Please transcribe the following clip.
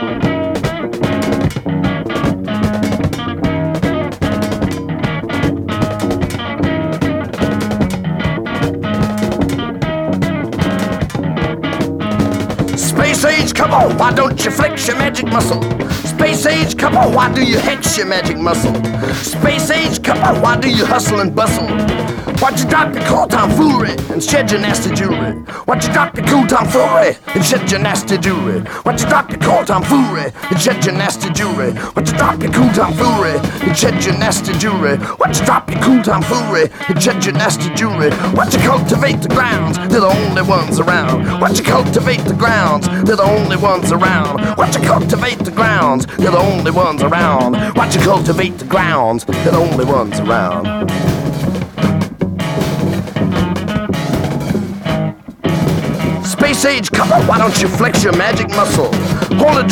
Space age, come on, why don't you flex your magic muscle? Space age, come on, why do you hex your magic muscle? Space age, come on, why do you hustle and bustle? Why'd you drop your cool tomfoolery and shed your nasty jewelry? Why'd you drop your cool tomfoolery and shed your nasty jewelry? Why'd you drop your cool tomfoolery and shed your nasty jewelry? Why'd you drop your cool tomfoolery and shed your nasty jewelry? Why'd you drop your cool tomfoolery and shed your nasty jewelry? Why'd you cultivate the grounds? They're the only ones around. Why'd you cultivate the grounds? They're the only ones around. Why'd you cultivate the grounds? They're the only ones around. Why'd you cultivate the grounds? They're the only ones around. Space age, come on, why don't you flex your magic muscle? Hold it